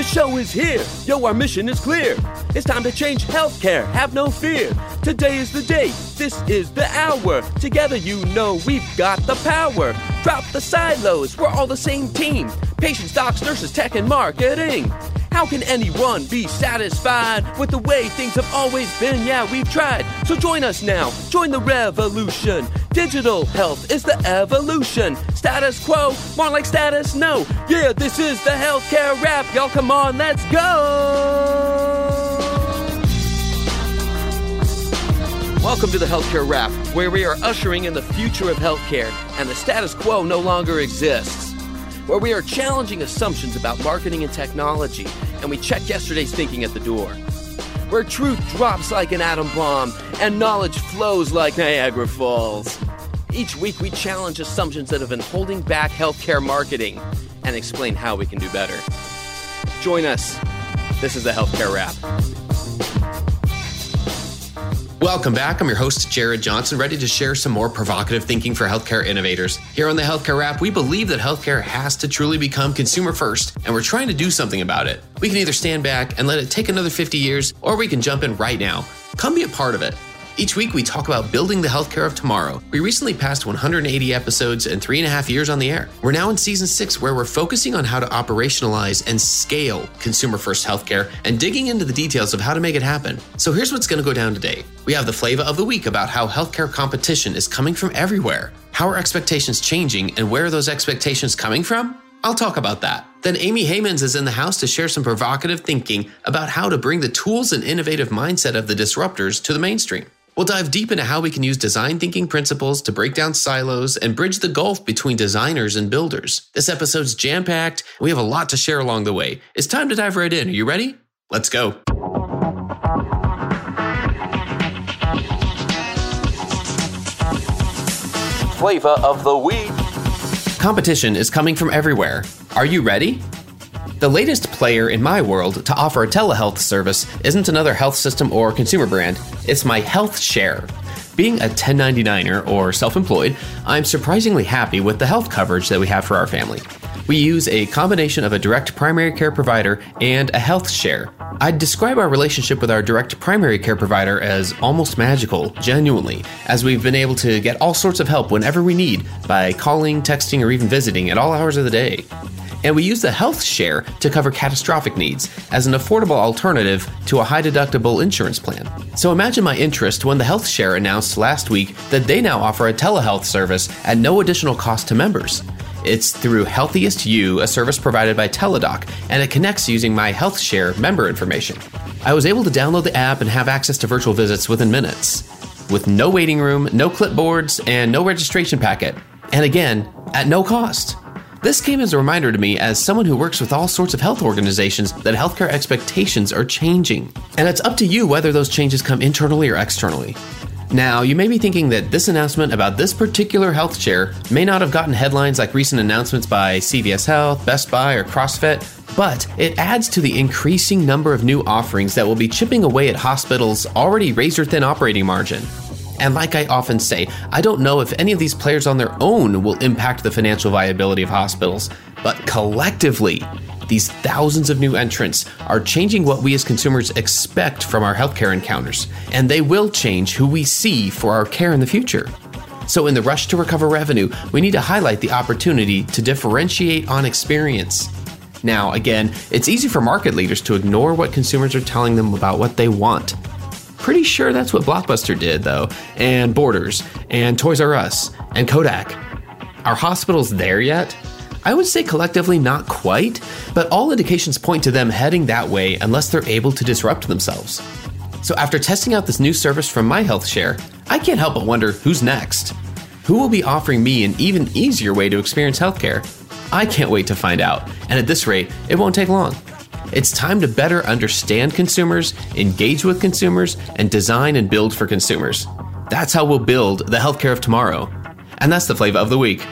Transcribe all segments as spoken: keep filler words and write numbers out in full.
show is here. Yo, our mission is clear. It's time to change healthcare. Have no fear. Today is the day. This is the hour. Together, you know we've got the power. Drop the silos. We're all the same team. Patients, docs, nurses, tech, and marketing. How can anyone be satisfied with the way things have always been? Yeah, we've tried. So join us now. Join the revolution. Digital health is the evolution. Status quo, more like status no. Yeah, this is the healthcare rap. Y'all come on, let's go. Welcome to the Healthcare Rap, where we are ushering in the future of healthcare and the status quo no longer exists. Where we are challenging assumptions about marketing and technology, and we check yesterday's thinking at the door. Where truth drops like an atom bomb, and knowledge flows like Niagara Falls. Each week we challenge assumptions that have been holding back healthcare marketing, and explain how we can do better. Join us. This is the Healthcare Rap. Welcome back. I'm your host, Jared Johnson, ready to share some more provocative thinking for healthcare innovators. Here on the Healthcare Rap, we believe that healthcare has to truly become consumer first, and we're trying to do something about it. We can either stand back and let it take another fifty years, or we can jump in right now. Come be a part of it. Each week, we talk about building the healthcare of tomorrow. We recently passed one hundred eighty episodes and three and a half years on the air. We're now in season six, where we're focusing on how to operationalize and scale consumer-first healthcare and digging into the details of how to make it happen. So here's what's going to go down today. We have the flavor of the week about how healthcare competition is coming from everywhere. How are expectations changing, and where are those expectations coming from? I'll talk about that. Then Amy Heymans is in the house to share some provocative thinking about how to bring the tools and innovative mindset of the disruptors to the mainstream. We'll dive deep into how we can use design thinking principles to break down silos and bridge the gulf between designers and builders. This episode's jam-packed, and we have a lot to share along the way. It's time to dive right in. Are you ready? Let's go. Flavor of the week. Competition is coming from everywhere. Are you ready? The latest player in my world to offer a telehealth service isn't another health system or consumer brand, it's my HealthShare. Being a ten ninety-niner or self-employed, I'm surprisingly happy with the health coverage that we have for our family. We use a combination of a direct primary care provider and a HealthShare. I'd describe our relationship with our direct primary care provider as almost magical, genuinely, as we've been able to get all sorts of help whenever we need by calling, texting, or even visiting at all hours of the day. And we use the HealthShare to cover catastrophic needs as an affordable alternative to a high-deductible insurance plan. So imagine my interest when the HealthShare announced last week that they now offer a telehealth service at no additional cost to members. It's through Healthiest You, a service provided by Teladoc, and it connects using my HealthShare member information. I was able to download the app and have access to virtual visits within minutes, with no waiting room, no clipboards, and no registration packet. And again, at no cost. This came as a reminder to me as someone who works with all sorts of health organizations that healthcare expectations are changing. And it's up to you whether those changes come internally or externally. Now, you may be thinking that this announcement about this particular HealthShare may not have gotten headlines like recent announcements by C V S Health, Best Buy, or CrossFit, but it adds to the increasing number of new offerings that will be chipping away at hospitals' already razor-thin operating margin. And like I often say, I don't know if any of these players on their own will impact the financial viability of hospitals, but collectively, these thousands of new entrants are changing what we as consumers expect from our healthcare encounters, and they will change who we see for our care in the future. So in the rush to recover revenue, we need to highlight the opportunity to differentiate on experience. Now, again, it's easy for market leaders to ignore what consumers are telling them about what they want. Pretty sure that's what Blockbuster did, though, and Borders, and Toys R Us, and Kodak. Are hospitals there yet? I would say collectively not quite, but all indications point to them heading that way unless they're able to disrupt themselves. So after testing out this new service from my HealthShare, I can't help but wonder who's next. Who will be offering me an even easier way to experience healthcare? I can't wait to find out, and at this rate, it won't take long. It's time to better understand consumers, engage with consumers, and design and build for consumers. That's how we'll build the healthcare of tomorrow. And that's the flavor of the week.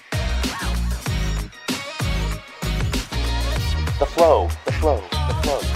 The flow, the flow, the flow.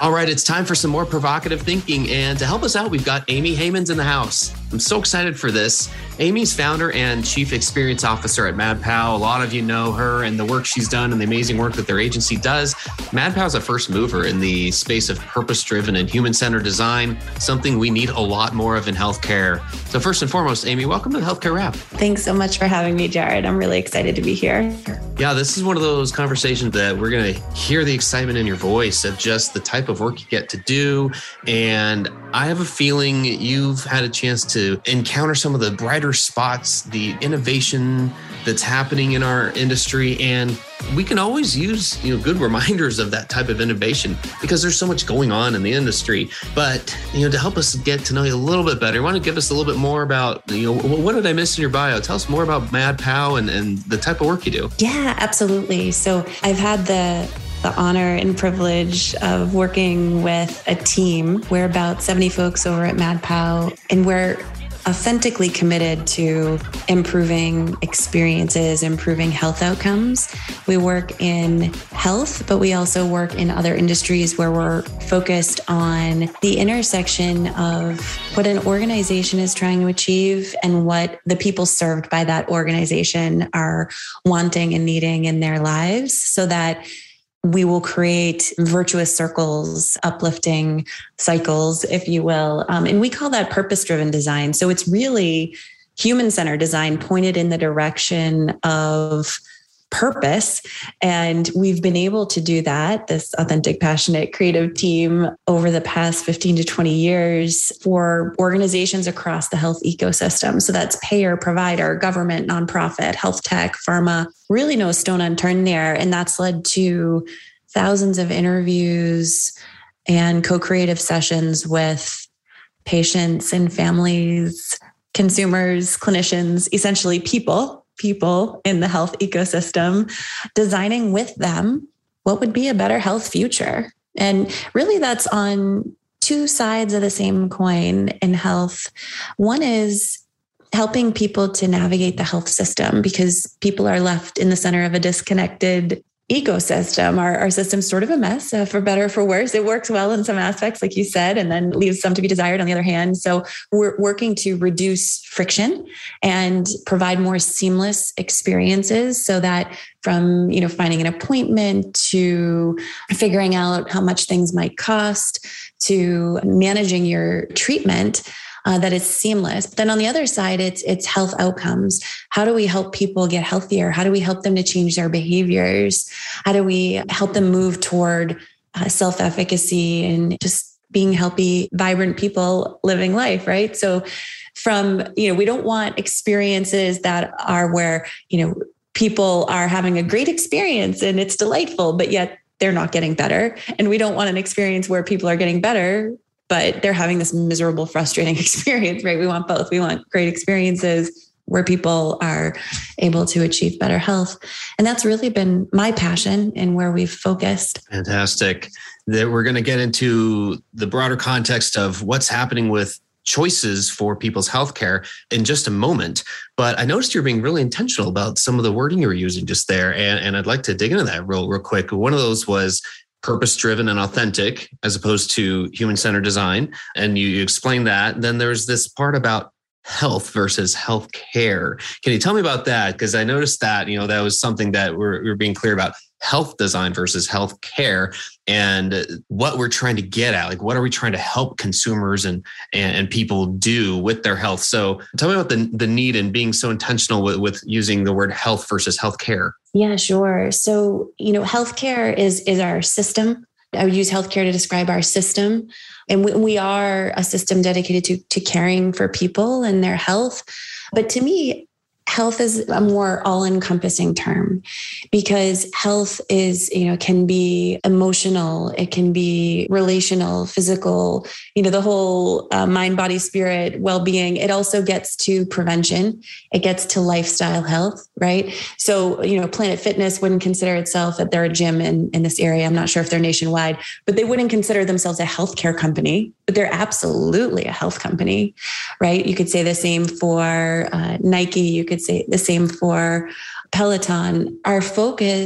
All right, it's time for some more provocative thinking. And to help us out, we've got Amy Haymans in the house. I'm so excited for this. Amy's founder and chief experience officer at MadPow. A lot of you know her and the work she's done and the amazing work that their agency does. MadPow is a first mover in the space of purpose-driven and human-centered design, something we need a lot more of in healthcare. So first and foremost, Amy, welcome to the Healthcare Wrap. Thanks so much for having me, Jared. I'm really excited to be here. Yeah, this is one of those conversations that we're going to hear the excitement in your voice of just the type of work you get to do. And I have a feeling you've had a chance to encounter some of the brighter spots, the innovation that's happening in our industry. And we can always use, you know, good reminders of that type of innovation because there's so much going on in the industry. But, you know, to help us get to know you a little bit better, you want to give us a little bit more about, you know, what did I miss in your bio? Tell us more about MadPow and, and the type of work you do. Yeah, absolutely. So I've had the the honor and privilege of working with a team. We're about seventy folks over at MadPow, and we're authentically committed to improving experiences, improving health outcomes. We work in health, but we also work in other industries where we're focused on the intersection of what an organization is trying to achieve and what the people served by that organization are wanting and needing in their lives, so that we will create virtuous circles, uplifting cycles, if you will. Um, and we call that purpose-driven design. So it's really human-centered design pointed in the direction of purpose. And we've been able to do that, this authentic, passionate, creative team, over the past fifteen to twenty years for organizations across the health ecosystem. So that's payer, provider, government, nonprofit, health tech, pharma, really no stone unturned there. And that's led to thousands of interviews and co-creative sessions with patients and families, consumers, clinicians, essentially people. people in the health ecosystem, designing with them what would be a better health future. And really that's on two sides of the same coin in health. One is helping people to navigate the health system because people are left in the center of a disconnected ecosystem. Our, our system's sort of a mess, uh, for better or for worse. It works well in some aspects, like you said, and then leaves some to be desired on the other hand. So we're working to reduce friction and provide more seamless experiences so that from, you know, finding an appointment to figuring out how much things might cost to managing your treatment, Uh, that it's seamless. But then on the other side, it's it's health outcomes. How do we help people get healthier? How do we help them to change their behaviors? How do we help them move toward uh, self-efficacy and just being healthy, vibrant people living life, right? So from, you know, we don't want experiences that are where, you know, people are having a great experience and it's delightful, but yet they're not getting better. And we don't want an experience where people are getting better, but they're having this miserable, frustrating experience, right? We want both. We want great experiences where people are able to achieve better health. And that's really been my passion and where we've focused. Fantastic. That we're going to get into the broader context of what's happening with choices for people's healthcare in just a moment. But I noticed you're being really intentional about some of the wording you were using just there. And, and I'd like to dig into that real, real quick. One of those was purpose-driven and authentic, as opposed to human-centered design. And you, you explained that. Then there's this part about health versus healthcare. Can you tell me about that? Because I noticed that, you know, that was something that we're, we're being clear about, health design versus healthcare, and what we're trying to get at. Like, what are we trying to help consumers and, and, and people do with their health? So tell me about the, the need and being so intentional with, with using the word health versus healthcare. Yeah, sure. So, you know, healthcare is, is our system. I would use healthcare to describe our system. And we, we are a system dedicated to, to caring for people and their health. But to me, health is a more all-encompassing term because health is, you know, can be emotional, it can be relational, physical, you know, the whole uh, mind, body, spirit, well-being. It also gets to prevention. It gets to lifestyle health, right? So, you know, Planet Fitness wouldn't consider itself that they're a gym in, in this area. I'm not sure if they're nationwide, but they wouldn't consider themselves a healthcare company, but they're absolutely a health company, right? You could say the same for uh, Nike. You could say the same for Peloton. Our focus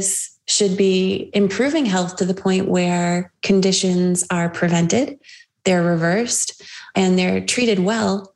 should be improving health to the point where conditions are prevented, they're reversed, and they're treated well.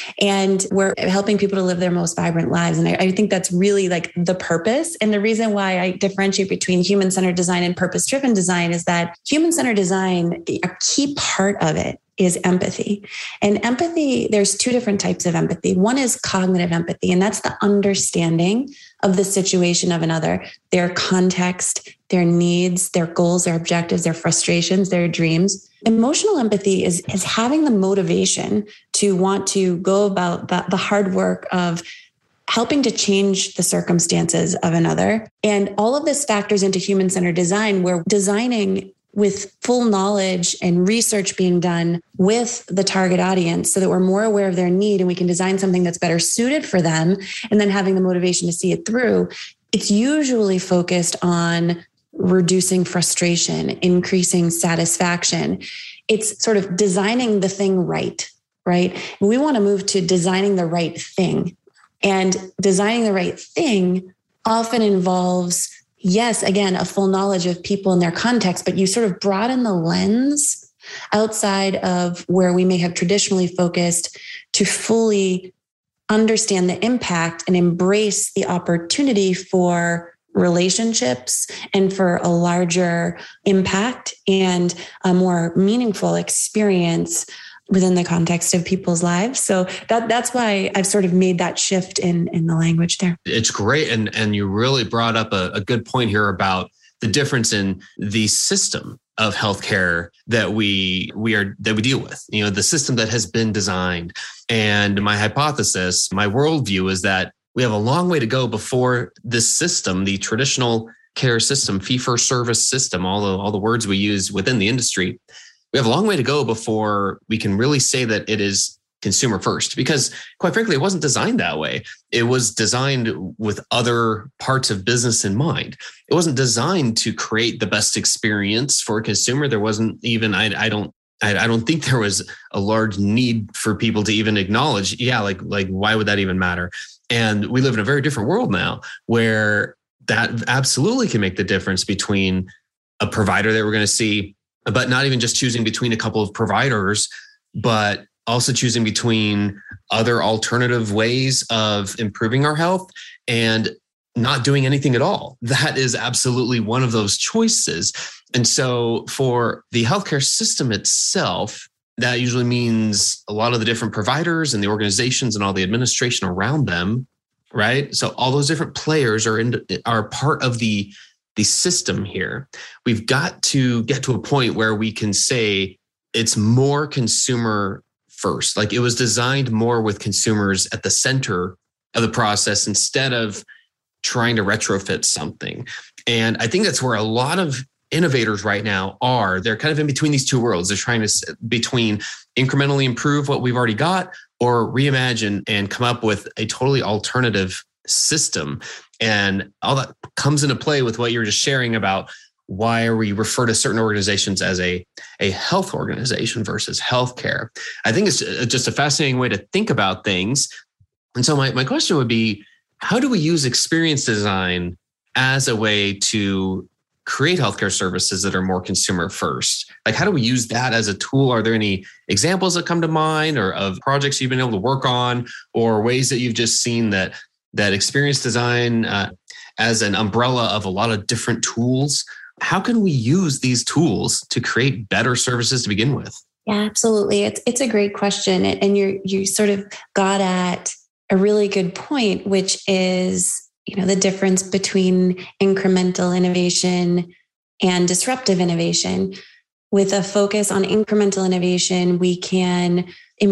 And we're helping people to live their most vibrant lives. And I, I think that's really like the purpose. And the reason why I differentiate between human-centered design and purpose-driven design is that human-centered design, a key part of it is empathy. And empathy, there's two different types of empathy. One is cognitive empathy, and that's the understanding of the situation of another, their context, their needs, their goals, their objectives, their frustrations, their dreams. Emotional empathy is, is having the motivation to want to go about the, the hard work of helping to change the circumstances of another. And all of this factors into human-centered design, where designing with full knowledge and research being done with the target audience so that we're more aware of their need and we can design something that's better suited for them, and then having the motivation to see it through. It's usually focused on reducing frustration, increasing satisfaction. It's sort of designing the thing right, right? We want to move to designing the right thing. And designing the right thing often involves, yes, again, a full knowledge of people and their context, but you sort of broaden the lens outside of where we may have traditionally focused to fully understand the impact and embrace the opportunity for relationships and for a larger impact and a more meaningful experience within the context of people's lives. So that that's why I've sort of made that shift in, in the language there. It's great. And, and you really brought up a, a good point here about the difference in the system of healthcare that we we are that we deal with, you know, the system that has been designed. And my hypothesis, my worldview is that we have a long way to go before this system, the traditional care system, fee-for-service system, all the all the words we use within the industry. We have a long way to go before we can really say that it is consumer first, because quite frankly, it wasn't designed that way. It was designed with other parts of business in mind. It wasn't designed to create the best experience for a consumer. There wasn't even, I, I don't, I, I don't think there was a large need for people to even acknowledge, yeah, like, like, why would that even matter? And we live in a very different world now where that absolutely can make the difference between a provider that we're going to see, but not even just choosing between a couple of providers, but also choosing between other alternative ways of improving our health and not doing anything at all. That is absolutely one of those choices. And so for the healthcare system itself, that usually means a lot of the different providers and the organizations and all the administration around them, right? So all those different players are in, are part of the, the system here. We've got to get to a point where we can say it's more consumer first. Like it was designed more with consumers at the center of the process instead of trying to retrofit something. And I think that's where a lot of innovators right now are. They're kind of in between these two worlds. They're trying to between incrementally improve what we've already got or reimagine and come up with a totally alternative system. And all that comes into play with what you were just sharing about why we refer to certain organizations as a, a health organization versus healthcare. I think it's just a fascinating way to think about things. And so my, my question would be, how do we use experience design as a way to create healthcare services that are more consumer first? Like, how do we use that as a tool? Are there any examples that come to mind or of projects you've been able to work on or ways that you've just seen that, that experience design uh, as an umbrella of a lot of different tools? How can we use these tools to create better services to begin with? Yeah, absolutely. It's it's a great question. And you you sort of got at a really good point, which is, you know, the difference between incremental innovation and disruptive innovation. With a focus on incremental innovation, we can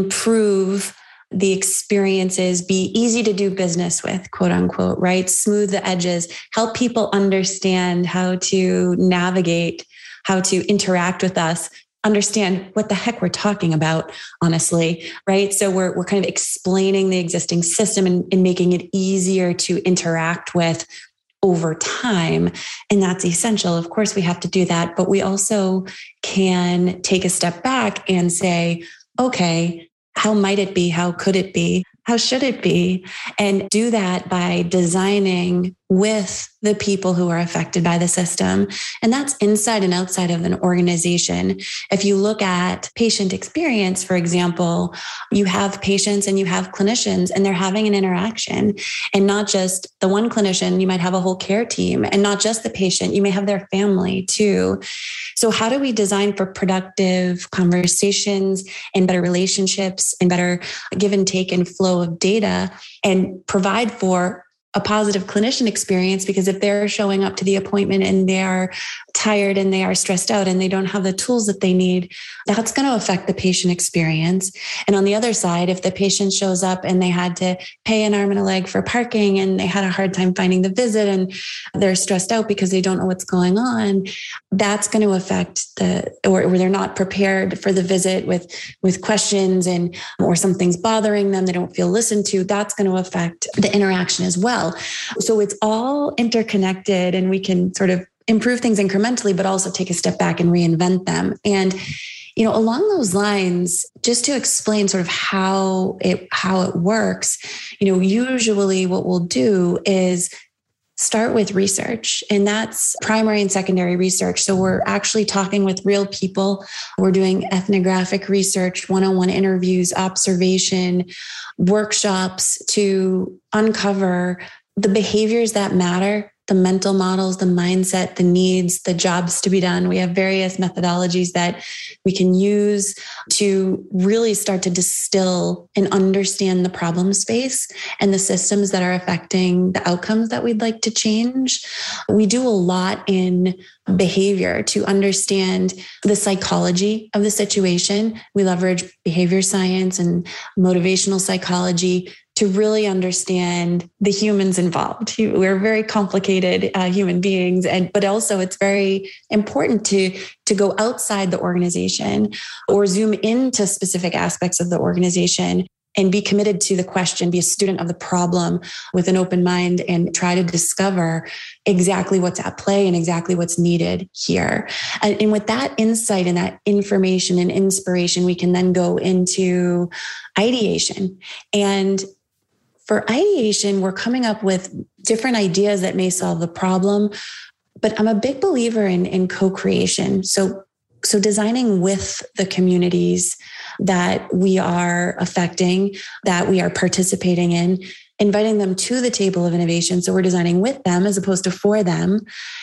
improve the experiences, be easy to do business with, quote unquote, right? Smooth the edges, help people understand how to navigate, how to interact with us, understand what the heck we're talking about, honestly, right? So we're we're kind of explaining the existing system and, and making it easier to interact with over time. And that's essential. Of course, we have to do that, but we also can take a step back and say, okay, how might it be? How could it be How should it be? And do that by designing with the people who are affected by the system. And that's inside and outside of an organization. If you look at patient experience, for example, you have patients and you have clinicians and they're having an interaction, and not just the one clinician, you might have a whole care team, and not just the patient, you may have their family too. So how do we design for productive conversations and better relationships and better give and take and flow of data, and provide for a positive clinician experience? Because if they're showing up to the appointment and they are tired and they are stressed out and they don't have the tools that they need, that's going to affect the patient experience. And on the other side, if the patient shows up and they had to pay an arm and a leg for parking and they had a hard time finding the visit and they're stressed out because they don't know what's going on, that's going to affect the, or, or they're not prepared for the visit with, with questions, and, or something's bothering them, they don't feel listened to, that's going to affect the interaction as well. So it's all interconnected, and we can sort of improve things incrementally, but also take a step back and reinvent them. And, you know, along those lines, just to explain sort of how it, how it works, you know, usually what we'll do is start with research, and that's primary and secondary research. So we're actually talking with real people. We're doing ethnographic research, one-on-one interviews, observation, workshops to uncover the behaviors that matter, the mental models, the mindset, the needs, the jobs to be done. We have various methodologies that we can use to really start to distill and understand the problem space and the systems that are affecting the outcomes that we'd like to change. We do a lot in behavior to understand the psychology of the situation. We leverage behavior science and motivational psychology to really understand the humans involved. We're very complicated uh, human beings, and but also it's very important to, to go outside the organization or zoom into specific aspects of the organization and be committed to the question, be a student of the problem with an open mind, and try to discover exactly what's at play and exactly what's needed here. And, and with that insight and that information and inspiration, we can then go into ideation. And for ideation, we're coming up with different ideas that may solve the problem, but I'm a big believer in, in co-creation. So, so designing with the communities that we are affecting, that we are participating in, inviting them to the table of innovation. So we're designing with them as opposed to for them.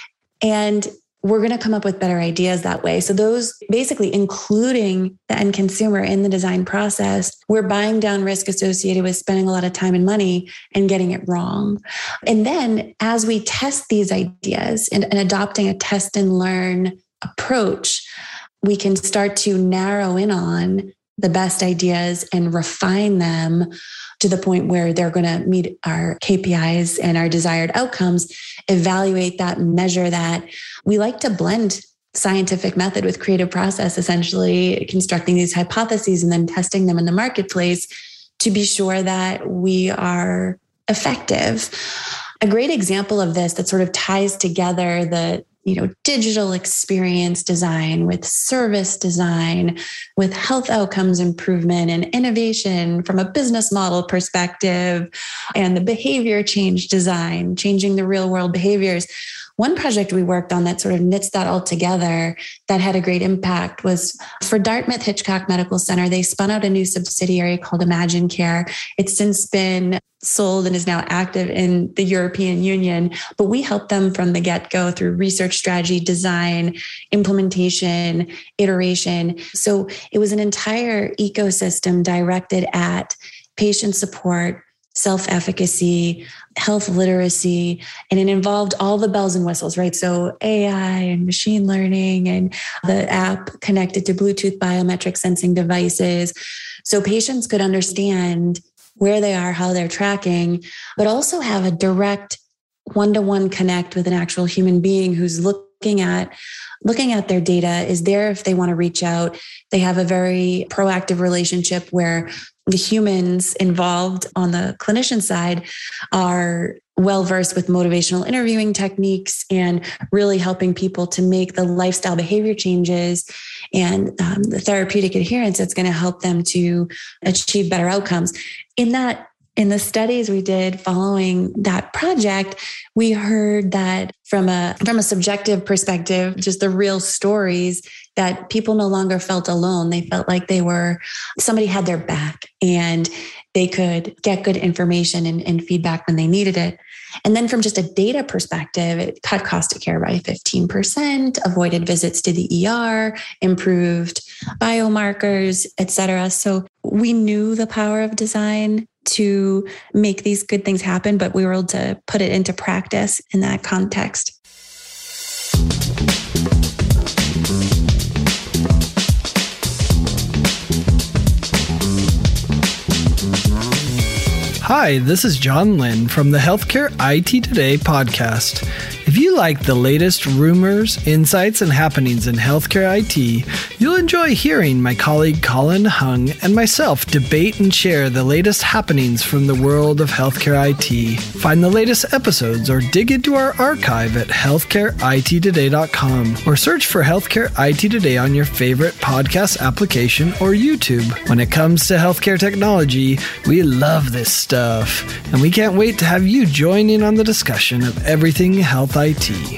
And we're going to come up with better ideas that way. So those basically including the end consumer in the design process, we're buying down risk associated with spending a lot of time and money and getting it wrong. And then as we test these ideas and, and adopting a test and learn approach, we can start to narrow in on the best ideas and refine them to the point where they're going to meet our K P Is and our desired outcomes, evaluate that, measure that. We like to blend scientific method with creative process, essentially constructing these hypotheses and then testing them in the marketplace to be sure that we are effective. A great example of this that sort of ties together the you know, digital experience design with service design, with health outcomes improvement and innovation from a business model perspective, and the behavior change design, changing the real world behaviors. One project we worked on that sort of knits that all together that had a great impact was for Dartmouth Hitchcock Medical Center. They spun out a new subsidiary called Imagine Care. It's since been sold and is now active in the European Union, but we helped them from the get-go through research strategy, design, implementation, iteration. So it was an entire ecosystem directed at patient support, self-efficacy, health literacy, and it involved all the bells and whistles, right? So A I and machine learning and the app connected to Bluetooth biometric sensing devices. So patients could understand where they are, how they're tracking, but also have a direct one-to-one connect with an actual human being who's looking at looking at their data, is there if they want to reach out. They have a very proactive relationship where the humans involved on the clinician side are well-versed with motivational interviewing techniques and really helping people to make the lifestyle behavior changes and um, the therapeutic adherence that's going to help them to achieve better outcomes. In that in the studies we did following that project, we heard that from a from a subjective perspective, just the real stories, that people no longer felt alone. They felt like they were, somebody had their back and they could get good information and, and feedback when they needed it. And then from just a data perspective, it cut cost of care by fifteen percent, avoided visits to the E R, improved biomarkers, et cetera. So we knew the power of design to make these good things happen, but we were able to put it into practice in that context. Hi, this is John Lynn from the Healthcare I T Today podcast. If you like the latest rumors, insights, and happenings in healthcare I T, you'll enjoy hearing my colleague Colin Hung and myself debate and share the latest happenings from the world of healthcare I T. Find the latest episodes or dig into our archive at healthcare I T today dot com or search for Healthcare I T Today on your favorite podcast application or YouTube. When it comes to healthcare technology, we love this stuff, and we can't wait to have you join in on the discussion of everything health I T.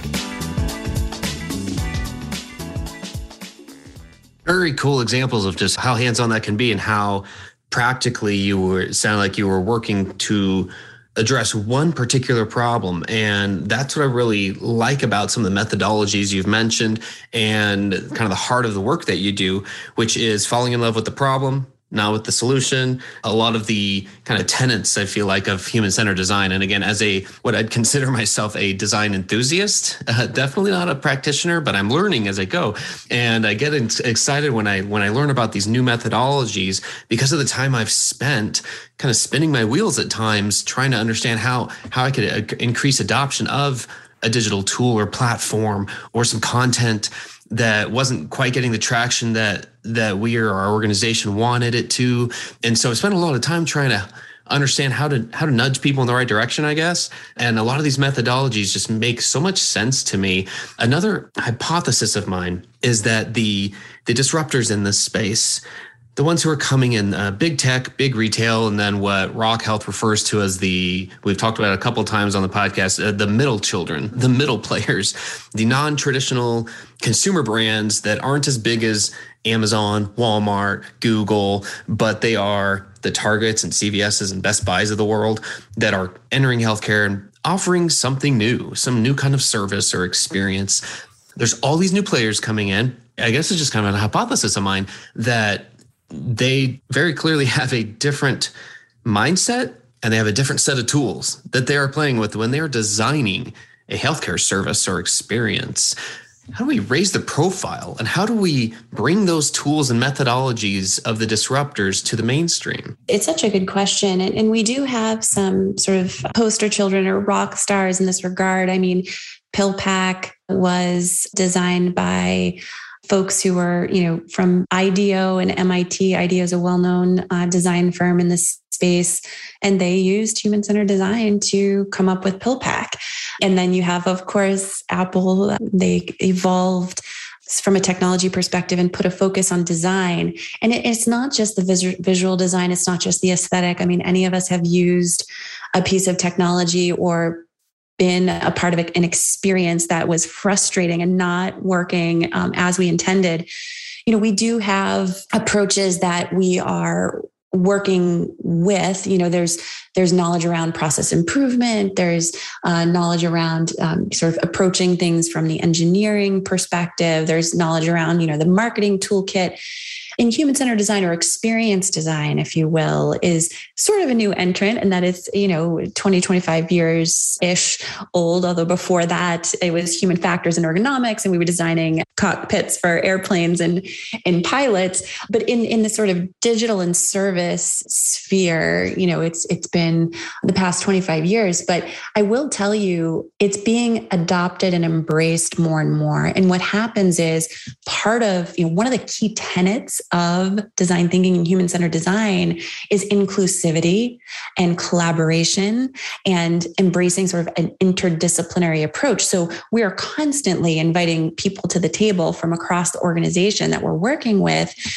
Very cool examples of just how hands-on that can be and how practically you were sound like you were working to address one particular problem. And that's what I really like about some of the methodologies you've mentioned and kind of the heart of the work that you do, which is falling in love with the problem, not with the solution. A lot of the kind of tenets, I feel like, of human-centered design. And again, as a, what I'd consider myself a design enthusiast, uh, definitely not a practitioner, but I'm learning as I go. And I get excited when I, when I learn about these new methodologies because of the time I've spent kind of spinning my wheels at times, trying to understand how, how I could increase adoption of a digital tool or platform or some content that wasn't quite getting the traction that that we or our organization wanted it to. And so I spent a lot of time trying to understand how to how to nudge people in the right direction, I guess. And a lot of these methodologies just make so much sense to me. Another hypothesis of mine is that the the disruptors in this space, the ones who are coming in, uh, big tech, big retail, and then what Rock Health refers to as the, we've talked about it a couple of times on the podcast, uh, the middle children, the middle players, the non-traditional consumer brands that aren't as big as Amazon, Walmart, Google, but they are the Targets and C V S's and Best Buys of the world that are entering healthcare and offering something new, some new kind of service or experience. There's all these new players coming in. I guess it's just kind of a hypothesis of mine that they very clearly have a different mindset and they have a different set of tools that they are playing with when they are designing a healthcare service or experience. How do we raise the profile and how do we bring those tools and methodologies of the disruptors to the mainstream? It's such a good question. And, and we do have some sort of poster children or rock stars in this regard. I mean, PillPack was designed by folks who were, you know, from IDEO and M I T. IDEO is a well-known uh, design firm in this space, and they used human-centered design to come up with PillPack. And then you have, of course, Apple. They evolved from a technology perspective and put a focus on design. And it, it's not just the vis- visual design. It's not just the aesthetic. I mean, any of us have used a piece of technology or been a part of an experience that was frustrating and not working um, as we intended. You know, we do have approaches that we are working with. You know, there's there's knowledge around process improvement. There's uh, knowledge around um, sort of approaching things from the engineering perspective. There's knowledge around, you know, the marketing toolkit. In human-centered design or experience design, if you will, is sort of a new entrant, and that is, you know, twenty, twenty-five years-ish old, although before that it was human factors and ergonomics, and we were designing cockpits for airplanes and, and pilots. But in, in the sort of digital and service sphere, you know, it's it's been the past twenty-five years. But I will tell you, it's being adopted and embraced more and more. And what happens is part of, you know, one of the key tenets of design thinking and human-centered design is inclusivity and collaboration and embracing sort of an interdisciplinary approach. So we are constantly inviting people to the table from across the organization that we're working with to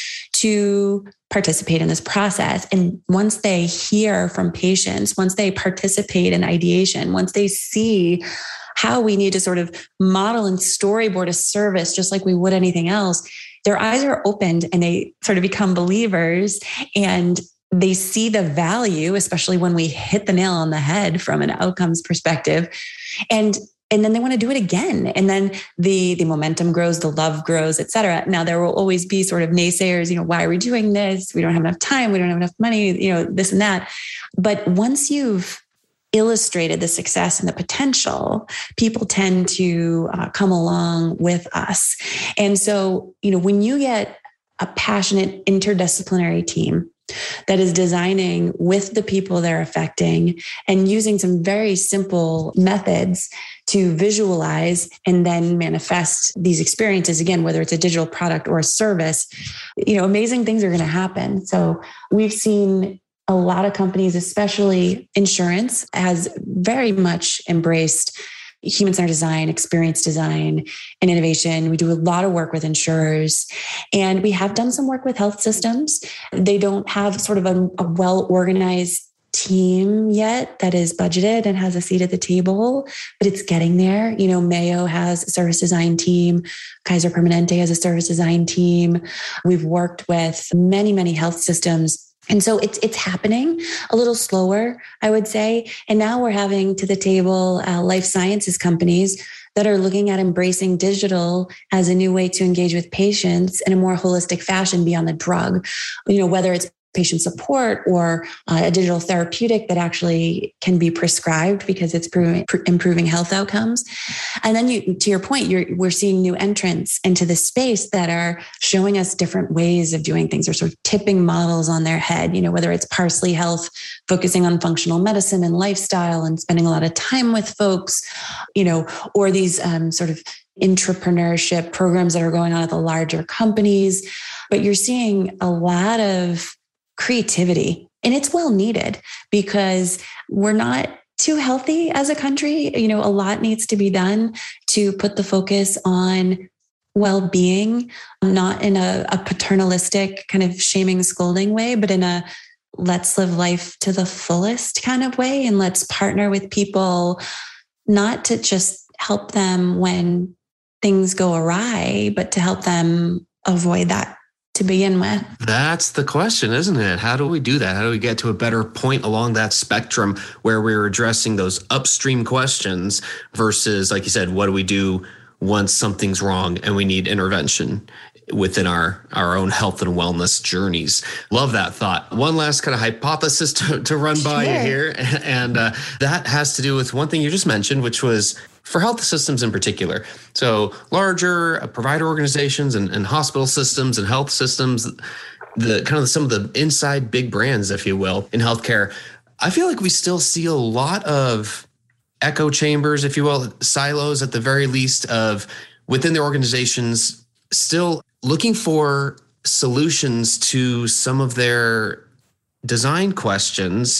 to participate in this process. And once they hear from patients, once they participate in ideation, once they see how we need to sort of model and storyboard a service, just like we would anything else, their eyes are opened and they sort of become believers, and they see the value, especially when we hit the nail on the head from an outcomes perspective. And And then they want to do it again. And then the, the momentum grows, the love grows, et cetera. Now, there will always be sort of naysayers, you know, why are we doing this? We don't have enough time. We don't have enough money, you know, this and that. But once you've illustrated the success and the potential, people tend to uh, come along with us. And so, you know, when you get a passionate interdisciplinary team that is designing with the people they're affecting and using some very simple methods to visualize and then manifest these experiences, again, whether it's a digital product or a service, you know, amazing things are going to happen. So we've seen a lot of companies, especially insurance, has very much embraced human-centered design, experience design, and innovation. We do a lot of work with insurers, and we have done some work with health systems. They don't have sort of a, a well-organized team yet that is budgeted and has a seat at the table, but it's getting there. You know, Mayo has a service design team. Kaiser Permanente has a service design team. We've worked with many, many health systems. And so it's it's happening a little slower, I would say. And now we're having to the table uh, life sciences companies that are looking at embracing digital as a new way to engage with patients in a more holistic fashion beyond the drug. You know, whether it's patient support or uh, a digital therapeutic that actually can be prescribed because it's proving, pr- improving health outcomes. And then you, to your point, you're, we're seeing new entrants into the space that are showing us different ways of doing things, or sort of tipping models on their head, you know, whether it's Parsley Health focusing on functional medicine and lifestyle and spending a lot of time with folks, you know, or these um, sort of intrapreneurship programs that are going on at the larger companies. But you're seeing a lot of creativity, and it's well needed because we're not too healthy as a country. You know, a lot needs to be done to put the focus on well-being, not in a, a paternalistic kind of shaming, scolding way, but in a let's live life to the fullest kind of way. And let's partner with people, not to just help them when things go awry, but to help them avoid that to begin with. That's the question, isn't it? How do we do that? How do we get to a better point along that spectrum where we're addressing those upstream questions versus, like you said, what do we do once something's wrong and we need intervention within our, our own health and wellness journeys? Love that thought. One last kind of hypothesis to, to run by sure. you here. And uh, that has to do with one thing you just mentioned, which was for health systems in particular. So larger provider organizations and, and hospital systems and health systems, the kind of some of the inside big brands, if you will, in healthcare. I feel like we still see a lot of echo chambers, if you will, silos at the very least, of within the organizations still looking for solutions to some of their design questions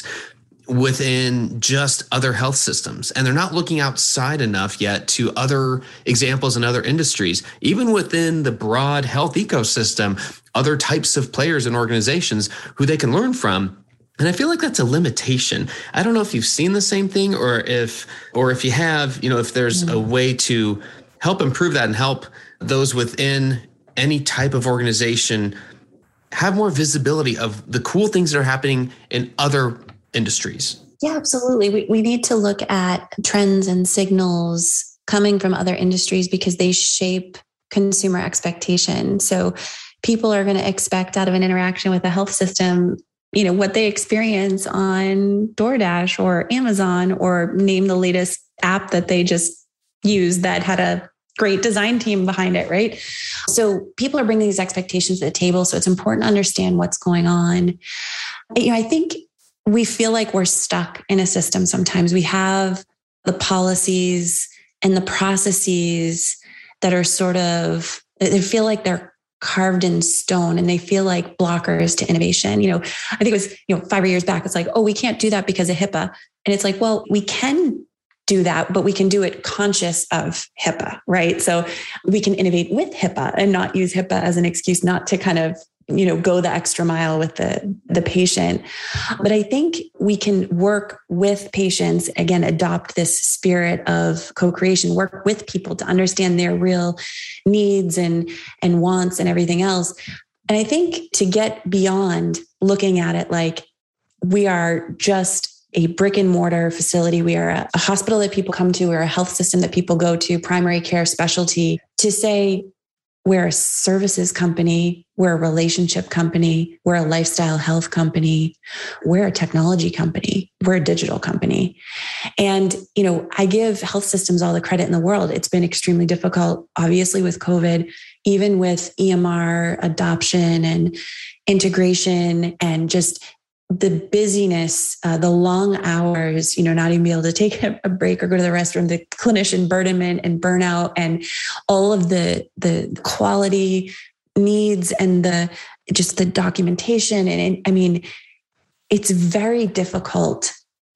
within just other health systems. And they're not looking outside enough yet to other examples in other industries. Even within the broad health ecosystem, other types of players and organizations who they can learn from. And I feel like that's a limitation. I don't know if you've seen the same thing, or if or if you have, you know, if there's a way to help improve that and help those within any type of organization have more visibility of the cool things that are happening in other industries. Yeah, absolutely. We, we need to look at trends and signals coming from other industries because they shape consumer expectation. So people are going to expect out of an interaction with a health system, you know, what they experience on DoorDash or Amazon, or name the latest app that they just used that had a great design team behind it, right? So people are bringing these expectations to the table. So it's important to understand what's going on. You know, I think we feel like we're stuck in a system sometimes. We have the policies and the processes that are sort of, they feel like they're carved in stone and they feel like blockers to innovation. You know, I think it was, you know, five years back, it's like, oh, we can't do that because of HIPAA. And it's like, well, we can do that, but we can do it conscious of HIPAA, right? So we can innovate with HIPAA and not use HIPAA as an excuse not to kind of you know, go the extra mile with the, the patient. But I think we can work with patients, again, adopt this spirit of co-creation, work with people to understand their real needs and, and wants and everything else. And I think to get beyond looking at it like we are just a brick and mortar facility, we are a, a hospital that people come to, we're a health system that people go to, primary care specialty, to say, we're a services company, we're a relationship company, we're a lifestyle health company, we're a technology company, we're a digital company. And, you know, I give health systems all the credit in the world. It's been extremely difficult, obviously with COVID, even with E M R adoption and integration and just the busyness, uh, the long hours, you know, not even be able to take a break or go to the restroom, the clinician burdenment and burnout and all of the, the quality needs and the, just the documentation. And, and I mean, it's very difficult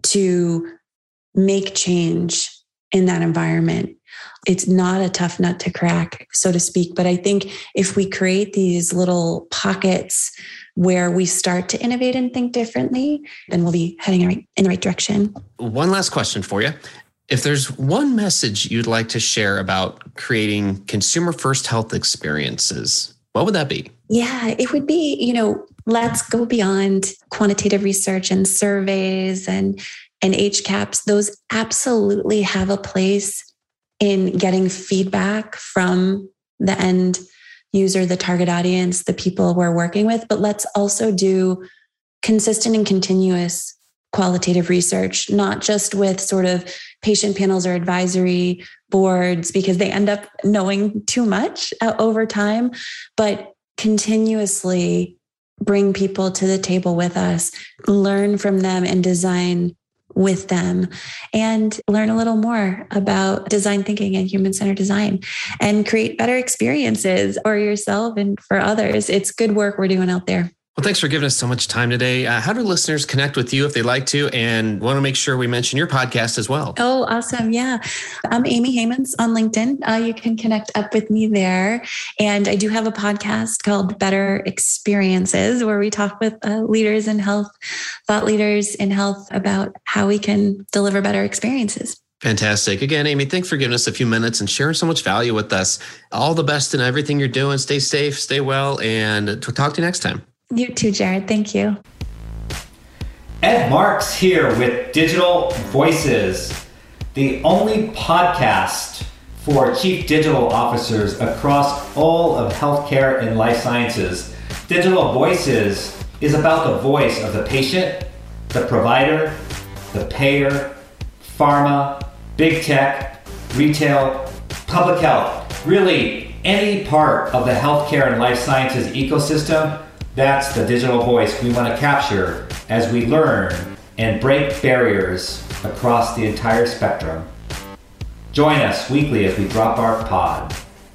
to make change in that environment. It's not a tough nut to crack, so to speak. But I think if we create these little pockets where we start to innovate and think differently, then we'll be heading in the right direction. One last question for you. If there's one message you'd like to share about creating consumer-first health experiences, what would that be? Yeah, it would be, you know, let's go beyond quantitative research and surveys and, and H CAPs. Those absolutely have a place in getting feedback from the end user, the target audience, the people we're working with. But let's also do consistent and continuous qualitative research, not just with sort of patient panels or advisory boards, because they end up knowing too much uh, over time, but continuously bring people to the table with us, learn from them and design with them, and learn a little more about design thinking and human-centered design and create better experiences for yourself and for others. It's good work we're doing out there. Well, thanks for giving us so much time today. Uh, how do listeners connect with you if they'd like to, and want to make sure we mention your podcast as well? Oh, awesome. Yeah. I'm Amy Heymans on LinkedIn. Uh, you can connect up with me there. And I do have a podcast called Better Experiences, where we talk with uh, leaders in health, thought leaders in health, about how we can deliver better experiences. Fantastic. Again, Amy, thanks for giving us a few minutes and sharing so much value with us. All the best in everything you're doing. Stay safe, stay well, and talk to you next time. You too, Jared. Thank you. Ed Marks here with Digital Voices, the only podcast for chief digital officers across all of healthcare and life sciences. Digital Voices is about the voice of the patient, the provider, the payer, pharma, big tech, retail, public health, really any part of the healthcare and life sciences ecosystem. That's the digital voice we want to capture as we learn and break barriers across the entire spectrum. Join us weekly as we drop our pod.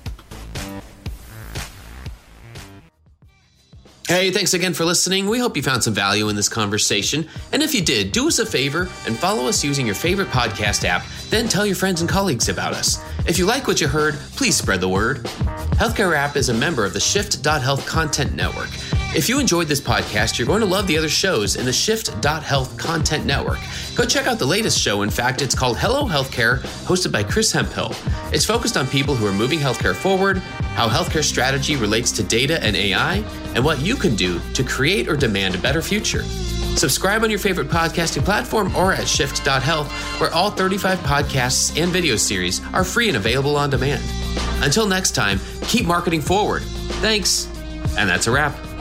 Hey, thanks again for listening. We hope you found some value in this conversation. And if you did, do us a favor and follow us using your favorite podcast app. Then tell your friends and colleagues about us. If you like what you heard, please spread the word. Healthcare App is a member of the Shift dot Health Content Network. If you enjoyed this podcast, you're going to love the other shows in the Shift dot Health Content Network. Go check out the latest show. In fact, it's called Hello Healthcare, hosted by Chris Hemphill. It's focused on people who are moving healthcare forward, how healthcare strategy relates to data and A I, and what you can do to create or demand a better future. Subscribe on your favorite podcasting platform or at Shift dot Health, where all thirty-five podcasts and video series are free and available on demand. Until next time, keep marketing forward. Thanks. And that's a wrap.